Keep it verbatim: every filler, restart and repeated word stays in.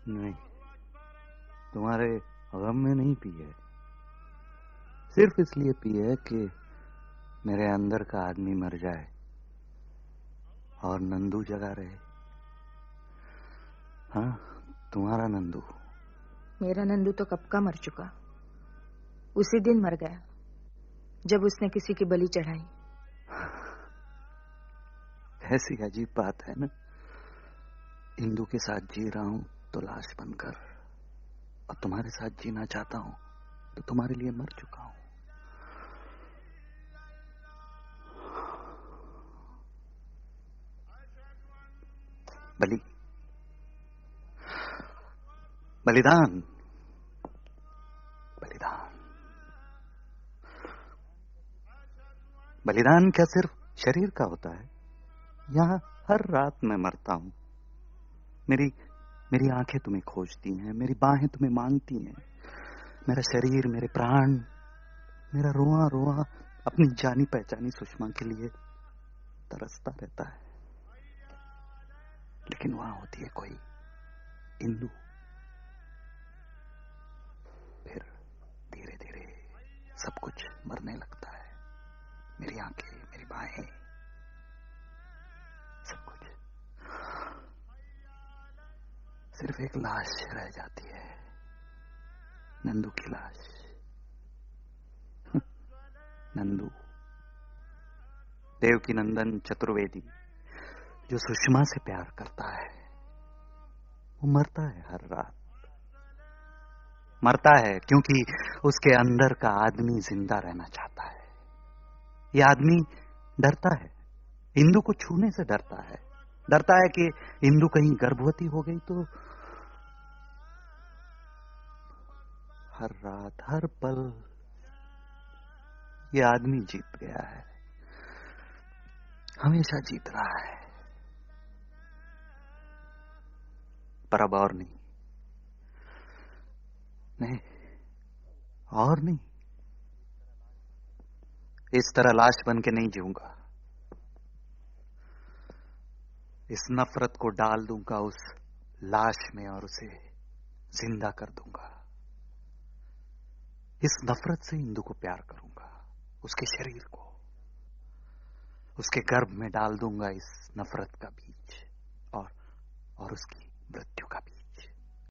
नहीं, तुम्हारे गम में नहीं पी है। सिर्फ इसलिए पी है कि मेरे अंदर का आदमी मर जाए और नंदू जगा रहे। हाँ, तुम्हारा नंदू। मेरा नंदू तो कब का मर चुका। उसी दिन मर गया जब उसने किसी की बलि चढ़ाई। ऐसी अजीब बात है ना, इंदू के साथ जी रहा हूं तो लाश बनकर, और तुम्हारे साथ जीना चाहता हूं तो तुम्हारे लिए मर चुका हूं। बलि, बलिदान, बलिदान। बलिदान क्या सिर्फ शरीर का होता है? यहां हर रात मैं मरता हूं। मेरी मेरी आंखें तुम्हें खोजती हैं, मेरी बाहें तुम्हें मांगती हैं। मेरा शरीर, मेरे प्राण, मेरा रोआ रोआ अपनी जानी पहचानी सुषमा के लिए तरसता रहता है। लेकिन वहां होती है कोई इंदु। फिर धीरे धीरे सब कुछ मरने लगता है। मेरी आंखें, मेरी बाहें, सब कुछ। सिर्फ एक लाश रह जाती है, नंदू की लाश। नंदू, देवकी नंदन चतुर्वेदी, जो सुषमा से प्यार करता है, वो मरता है हर रात। मरता है क्योंकि उसके अंदर का आदमी जिंदा रहना चाहता है। ये आदमी डरता है, इंदु को छूने से डरता है। डरता है कि इंदु कहीं गर्भवती हो गई तो। हर रात, हर पल ये आदमी जीत गया है, हमेशा जीत रहा है। पर अब और नहीं, नहीं, और नहीं। इस तरह लाश बन के नहीं जीऊंगा। इस नफरत को डाल दूंगा उस लाश में और उसे जिंदा कर दूंगा। इस नफरत से इंदु को प्यार करूंगा, उसके शरीर को, उसके गर्भ में डाल दूंगा इस नफरत का बीज और और उसकी मृत्यु का बीज।